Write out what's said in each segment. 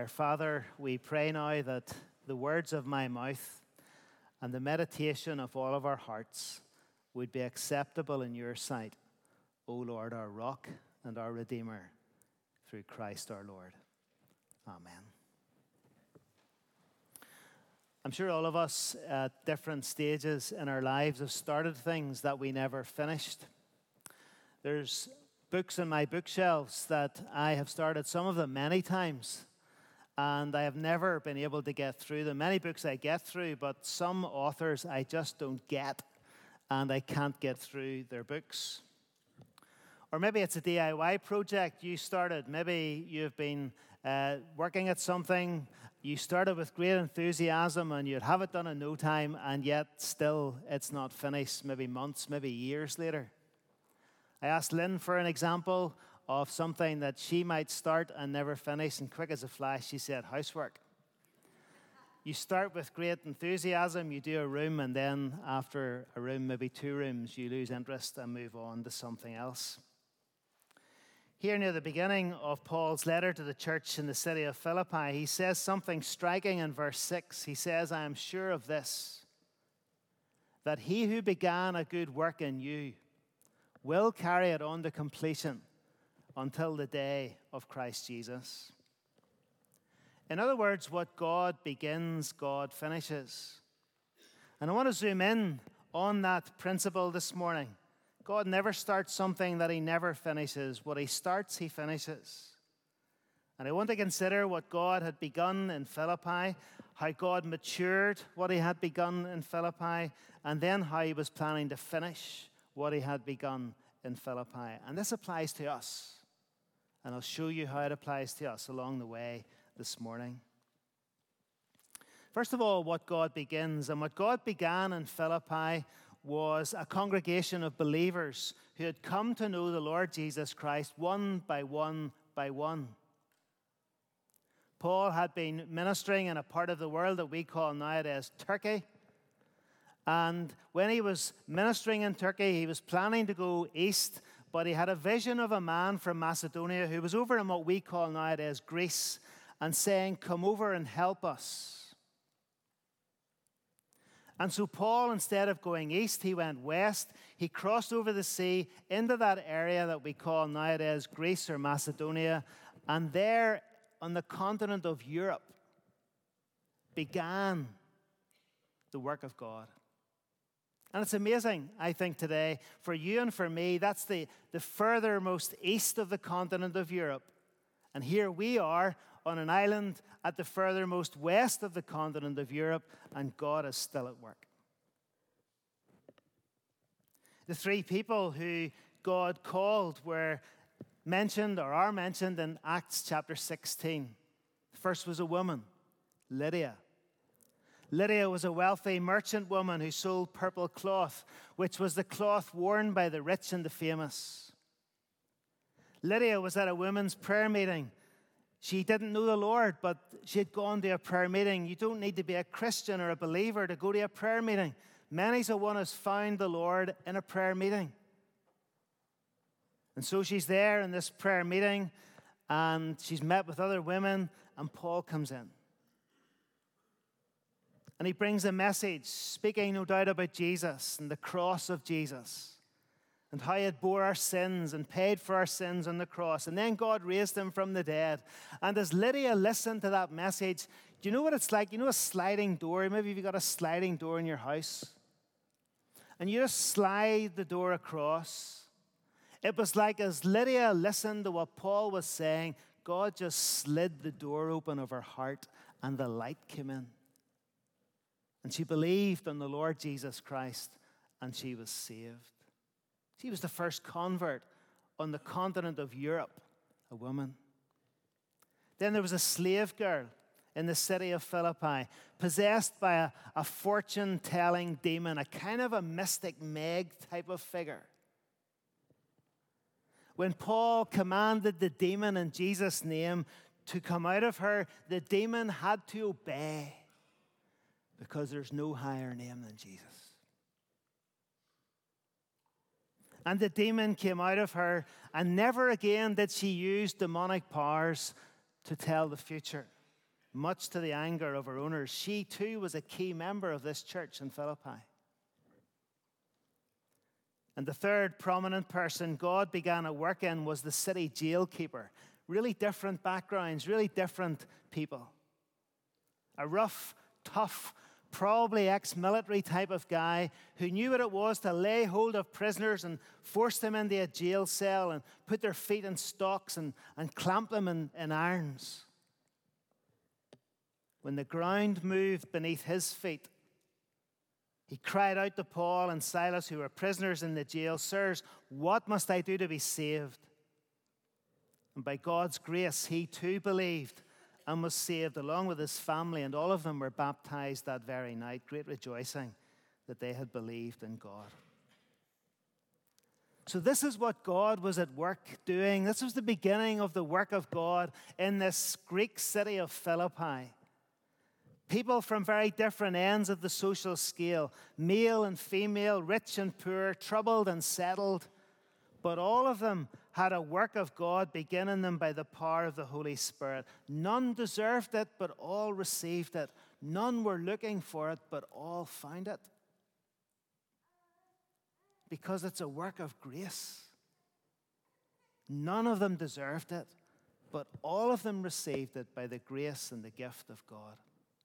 prayer. Father, we pray now that the words of my mouth and the meditation of all of our hearts would be acceptable in your sight, O Lord, our rock and our Redeemer, through Christ our Lord. Amen. I'm sure all of us at different stages in our lives have started things that we never finished. There's books in my bookshelves that I have started, some of them many times, and I have never been able to get through them. Many books I get through, but some authors I just don't get, and I can't get through their books. Or maybe it's a DIY project you started. Maybe you've been working at something. You started with great enthusiasm and you'd have it done in no time, and yet still it's not finished, maybe months, maybe years later. I asked Lynn for an example of something that she might start and never finish, and quick as a flash, she said, housework. You start with great enthusiasm, you do a room, and then after a room, maybe two rooms, you lose interest and move on to something else. Here near the beginning of Paul's letter to the church in the city of Philippi, he says something striking in verse 6. He says, I am sure of this, that he who began a good work in you will carry it on to completion until the day of Christ Jesus. In other words, what God begins, God finishes. And I want to zoom in on that principle this morning. God never starts something that he never finishes. What he starts, he finishes. And I want to consider what God had begun in Philippi, how God matured what he had begun in Philippi, and then how he was planning to finish what he had begun in Philippi. And this applies to us. And I'll show you how it applies to us along the way this morning. First of all, what God begins. And what God began in Philippi was a congregation of believers who had come to know the Lord Jesus Christ one by one by one. Paul had been ministering in a part of the world that we call nowadays Turkey. And when he was ministering in Turkey, he was planning to go east, but he had a vision of a man from Macedonia who was over in what we call nowadays Greece and saying, come over and help us. And so Paul, instead of going east, he went west. He crossed over the sea into that area that we call nowadays Greece or Macedonia. And there on the continent of Europe began the work of God. And it's amazing, I think, today, for you and for me, that's the furthermost east of the continent of Europe. And here we are on an island at the furthermost west of the continent of Europe, and God is still at work. The three people who God called were mentioned or are mentioned in Acts chapter 16. The first was a woman, Lydia. Lydia was a wealthy merchant woman who sold purple cloth, which was the cloth worn by the rich and the famous. Lydia was at a women's prayer meeting. She didn't know the Lord, but she had gone to a prayer meeting. You don't need to be a Christian or a believer to go to a prayer meeting. Many's a one has found the Lord in a prayer meeting. And so she's there in this prayer meeting, and she's met with other women, and Paul comes in. And he brings a message, speaking no doubt about Jesus and the cross of Jesus, and how he had bore our sins and paid for our sins on the cross. And then God raised him from the dead. And as Lydia listened to that message, do you know what it's like? You know a sliding door? Maybe you've got a sliding door in your house. And you just slide the door across. It was like as Lydia listened to what Paul was saying, God just slid the door open of her heart and the light came in. And she believed in the Lord Jesus Christ and she was saved. She was the first convert on the continent of Europe, a woman. Then there was a slave girl in the city of Philippi, possessed by a fortune-telling demon, a kind of a mystic Meg type of figure. When Paul commanded the demon in Jesus' name to come out of her, the demon had to obey because there's no higher name than Jesus. And the demon came out of her, and never again did she use demonic powers to tell the future. much to the anger of her owners. She too was a key member of this church in Philippi. And the third prominent person God began a work in was the city jailkeeper. Really different backgrounds, really different people. A rough, tough, probably ex-military type of guy who knew what it was to lay hold of prisoners and force them into a jail cell and put their feet in stocks and clamp them in irons. When the ground moved beneath his feet, he cried out to Paul and Silas, who were prisoners in the jail, "Sirs, what must I do to be saved?" And by God's grace, he too believed and was saved, along with his family, and all of them were baptized that very night. Great rejoicing that they had believed in God. So this is what God was at work doing. This was the beginning of the work of God in this Greek city of Philippi. People from very different ends of the social scale, male and female, rich and poor, troubled and settled. But all of them had a work of God beginning them by the power of the Holy Spirit. None deserved it, but all received it. None were looking for it, but all found it. Because it's a work of grace. None of them deserved it, but all of them received it by the grace and the gift of God.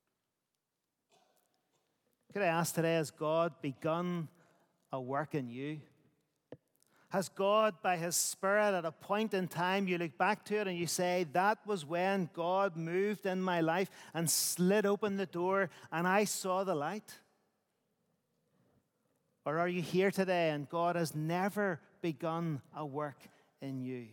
Could I ask today, has God begun a work in you? Has God, by his Spirit, at a point in time, you look back to it and you say, that was when God moved in my life and slid open the door and I saw the light? Or are you here today and God has never begun a work in you?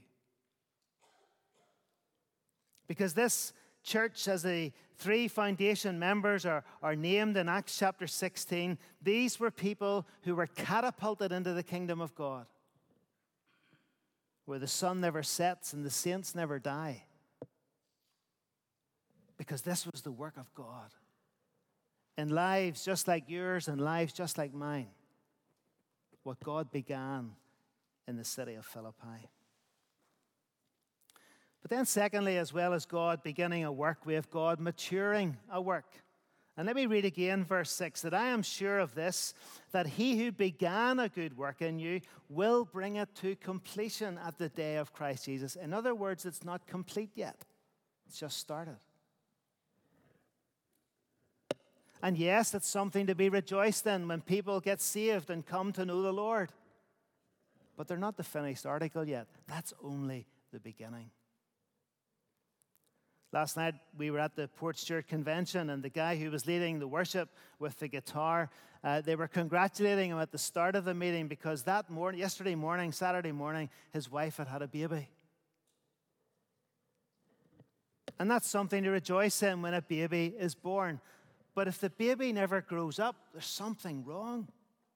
Because this church, as the 3 foundation members are named in Acts chapter 16, these were people who were catapulted into the kingdom of God, where the sun never sets and the saints never die. Because this was the work of God. In lives just like yours and lives just like mine, what God began in the city of Philippi. But then secondly, as well as God beginning a work, we have God maturing a work. And let me read again verse 6, that I am sure of this, that he who began a good work in you will bring it to completion at the day of Christ Jesus. In other words, it's not complete yet. It's just started. And yes, it's something to be rejoiced in when people get saved and come to know the Lord. But they're not the finished article yet. That's only the beginning. Last night, we were at the Portstewart Convention, and the guy who was leading the worship with the guitar, they were congratulating him at the start of the meeting because yesterday morning, Saturday morning, his wife had a baby. And that's something to rejoice in when a baby is born. But if the baby never grows up, there's something wrong.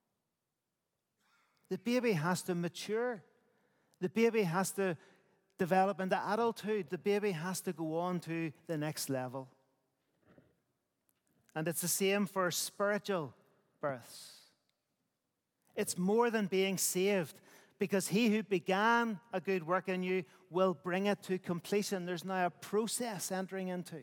The baby has to mature. The baby has to develop into adulthood. The baby has to go on to the next level. And it's the same for spiritual births. It's more than being saved, because he who began a good work in you will bring it to completion. There's now a process entering into.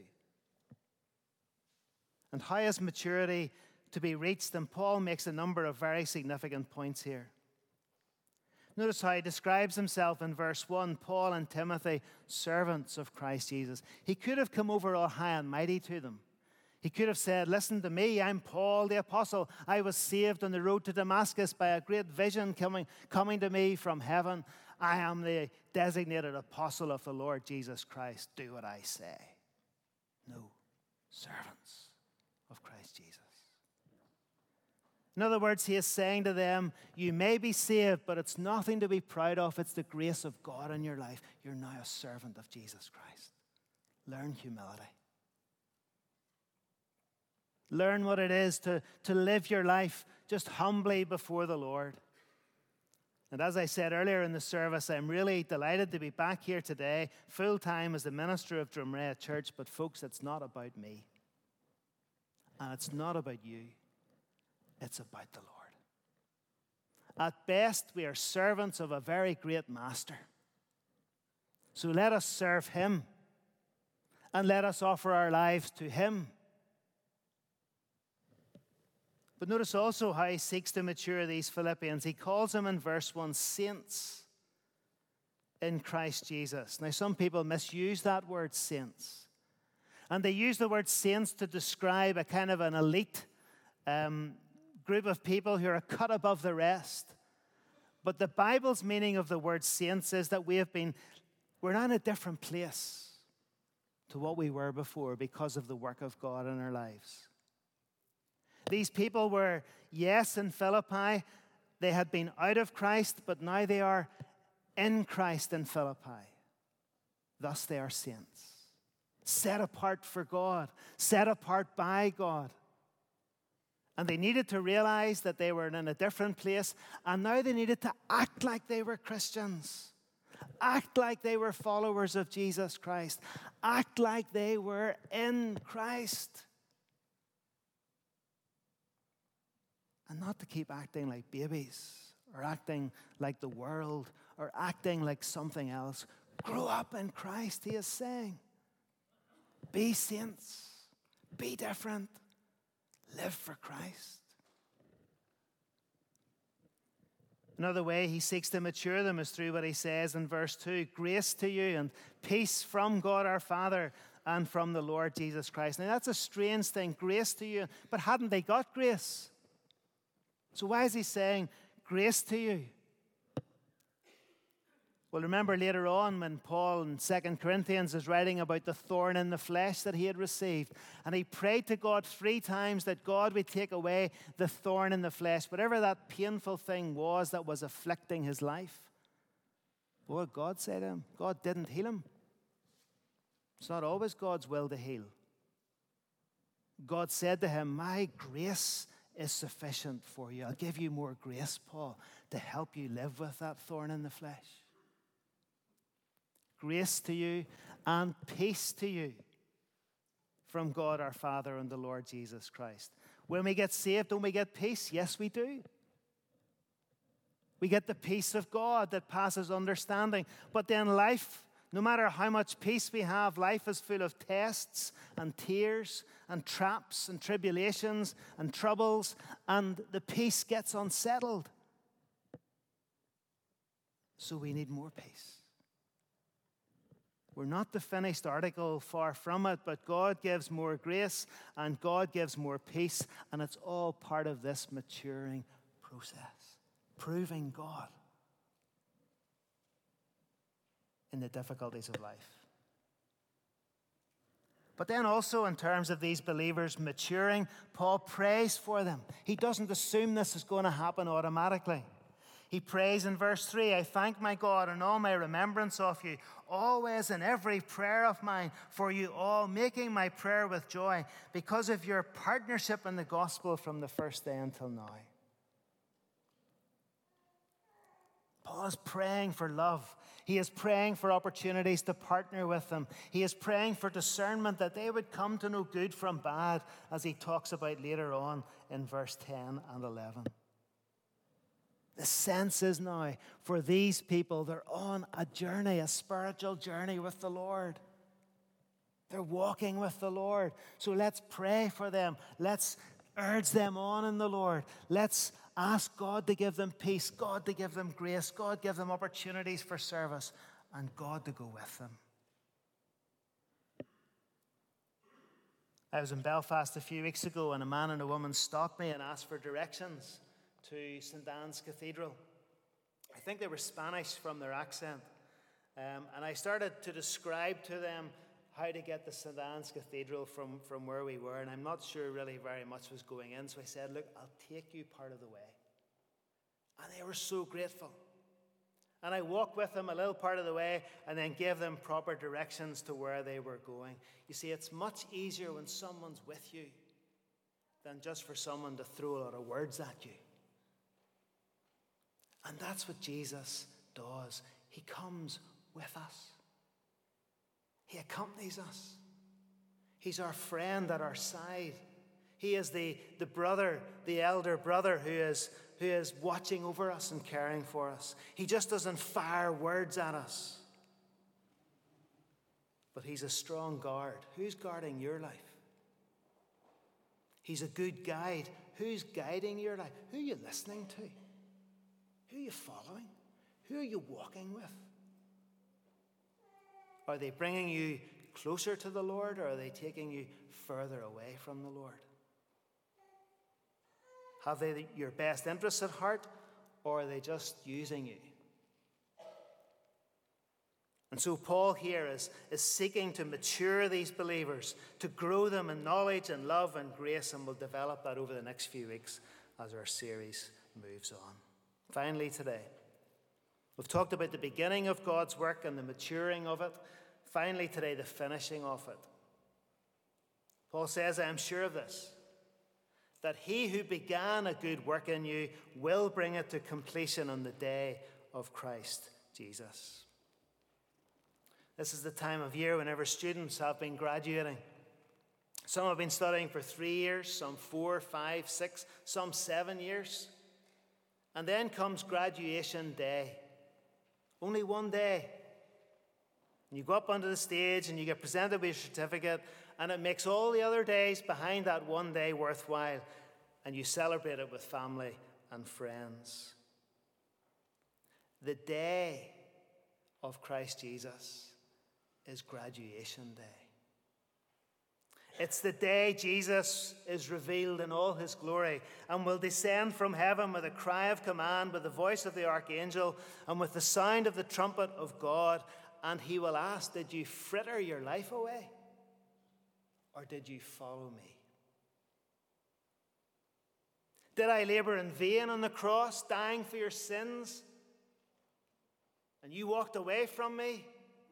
And how is maturity to be reached? And Paul makes a number of very significant points here. Notice how he describes himself in verse 1, Paul and Timothy, servants of Christ Jesus. He could have come over all high and mighty to them. He could have said, listen to me, I'm Paul the apostle. I was saved on the road to Damascus by a great vision coming to me from heaven. I am the designated apostle of the Lord Jesus Christ. Do what I say. No, servants of Christ Jesus. In other words, he is saying to them, you may be saved, but it's nothing to be proud of. It's the grace of God in your life. You're now a servant of Jesus Christ. Learn humility. Learn what it is to live your life just humbly before the Lord. And as I said earlier in the service, I'm really delighted to be back here today, full-time as the minister of Drumrea Church. But folks, it's not about me. And it's not about you. It's about the Lord. At best, we are servants of a very great master. So let us serve him. and let us offer our lives to him. But notice also how he seeks to mature these Philippians. He calls them in verse 1 saints in Christ Jesus. Now, some people misuse that word saints. And they use the word saints to describe a kind of an elite group of people who are cut above the rest. But the Bible's meaning of the word saints is that we're not in a different place to what we were before because of the work of God in our lives. These people were, yes, in Philippi, they had been out of Christ, but now they are in Christ in Philippi. Thus they are saints, set apart for God, set apart by God. And they needed to realize that they were in a different place, and now they needed to act like they were Christians, act like they were followers of Jesus Christ, act like they were in Christ. And not to keep acting like babies or acting like the world or acting like something else. Grow up in Christ, he is saying. Be saints. Be different. Live for Christ. Another way he seeks to mature them is through what he says in verse 2. Grace to you and peace from God our Father and from the Lord Jesus Christ. Now that's a strange thing. Grace to you. But hadn't they got grace? So why is he saying grace to you? Well, remember later on when Paul in 2 Corinthians is writing about the thorn in the flesh that he had received. And he prayed to God 3 times that God would take away the thorn in the flesh, whatever that painful thing was that was afflicting his life. Well, God said to him, God didn't heal him. It's not always God's will to heal. God said to him, my grace is sufficient for you. I'll give you more grace, Paul, to help you live with that thorn in the flesh. Grace to you and peace to you from God our Father and the Lord Jesus Christ. When we get saved, don't we get peace? Yes, we do. We get the peace of God that passes understanding. But then life, no matter how much peace we have, life is full of tests and tears and traps and tribulations and troubles, and the peace gets unsettled. So we need more peace. We're not the finished article, far from it, but God gives more grace and God gives more peace, and it's all part of this maturing process, proving God in the difficulties of life. But then also in terms of these believers maturing, Paul prays for them. He doesn't assume this is going to happen automatically. He prays in verse 3, I thank my God in all my remembrance of you, always in every prayer of mine, for you all, making my prayer with joy, because of your partnership in the gospel from the first day until now. Paul is praying for love. He is praying for opportunities to partner with them. He is praying for discernment that they would come to know good from bad, as he talks about later on in verse 10 and 11. The sense is now for these people, they're on a journey, a spiritual journey with the Lord. They're walking with the Lord. So let's pray for them. Let's urge them on in the Lord. Let's ask God to give them peace, God to give them grace, God give them opportunities for service, and God to go with them. I was in Belfast a few weeks ago, and a man and a woman stopped me and asked for directions to St. Anne's Cathedral. I think they were Spanish from their accent. And I started to describe to them how to get to St. Anne's Cathedral from where we were. And I'm not sure really very much was going in. So I said, look, I'll take you part of the way. And they were so grateful. And I walked with them a little part of the way and then gave them proper directions to where they were going. You see, it's much easier when someone's with you than just for someone to throw a lot of words at you. And that's what Jesus does. He comes with us. He accompanies us. He's our friend at our side. He is the brother, the elder brother who is watching over us and caring for us. He just doesn't fire words at us, but he's a strong guard. Who's guarding your life? He's a good guide. Who's guiding your life? Who are you listening to? Who are you following? Who are you walking with? Are they bringing you closer to the Lord, or are they taking you further away from the Lord? Have they your best interests at heart, or are they just using you? And so Paul here is seeking to mature these believers, to grow them in knowledge and love and grace, and we'll develop that over the next few weeks as our series moves on. Finally today, we've talked about the beginning of God's work and the maturing of it. Finally today, the finishing of it. Paul says, I am sure of this, that he who began a good work in you will bring it to completion on the day of Christ Jesus. This is the time of year whenever students have been graduating. Some have been studying for 3 years, some 4, 5, 6, some 7 years. And then comes graduation day. Only one day. And you go up onto the stage and you get presented with your certificate, and it makes all the other days behind that one day worthwhile, and you celebrate it with family and friends. The day of Christ Jesus is graduation day. It's the day Jesus is revealed in all his glory and will descend from heaven with a cry of command, with the voice of the archangel, and with the sound of the trumpet of God. And he will ask, did you fritter your life away? Or did you follow me? Did I labor in vain on the cross, dying for your sins? And you walked away from me?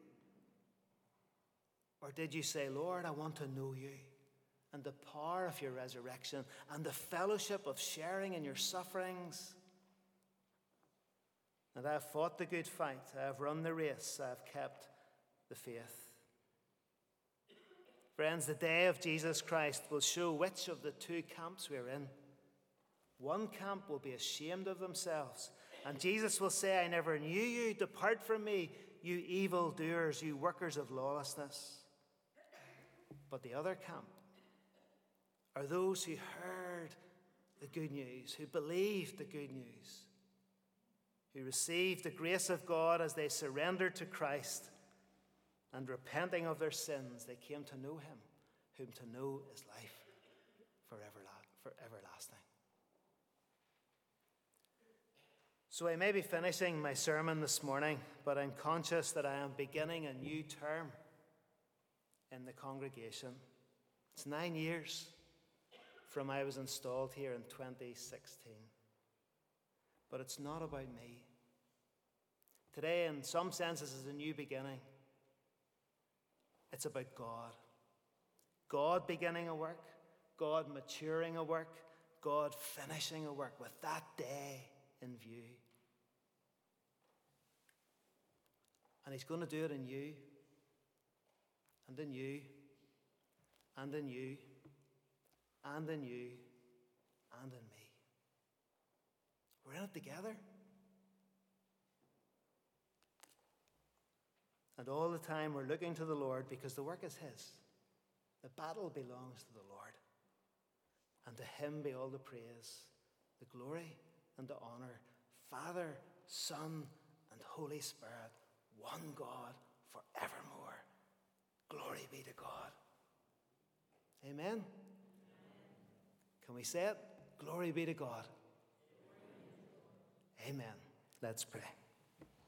Or did you say, Lord, I want to know you and the power of your resurrection and the fellowship of sharing in your sufferings? And I have fought the good fight. I have run the race. I have kept the faith. Friends, the day of Jesus Christ will show which of the two camps we're in. One camp will be ashamed of themselves, and Jesus will say, I never knew you. Depart from me, you evildoers, you workers of lawlessness. But the other camp are those who heard the good news, who believed the good news, who received the grace of God as they surrendered to Christ, and repenting of their sins, they came to know him, whom to know is life for everlasting. So I may be finishing my sermon this morning, but I'm conscious that I am beginning a new term in the congregation. It's 9 years from I was installed here in 2016. But it's not about me. Today, in some senses, is a new beginning. It's about God. God beginning a work, God maturing a work, God finishing a work with that day in view. And he's going to do it in you, and in you, and in you, and in you, and in me. We're in it together. And all the time we're looking to the Lord because the work is his. The battle belongs to the Lord. And to him be all the praise, the glory, and the honor, Father, Son, and Holy Spirit, one God, forevermore. Glory be to God. Amen? Can we say it? Glory be to God. Amen. Let's pray.